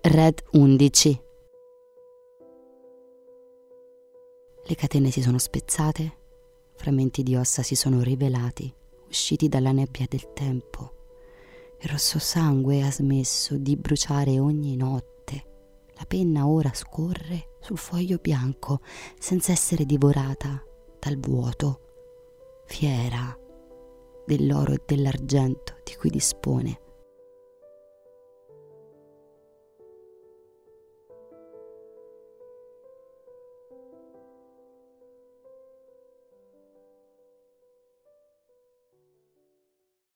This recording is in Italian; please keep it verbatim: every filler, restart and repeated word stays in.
Red undici. Le catene si sono spezzate, frammenti di ossa si sono rivelati, usciti dalla nebbia del tempo. Il rosso sangue ha smesso di bruciare ogni notte. La penna ora scorre sul foglio bianco senza essere divorata dal vuoto, fiera dell'oro e dell'argento di cui dispone.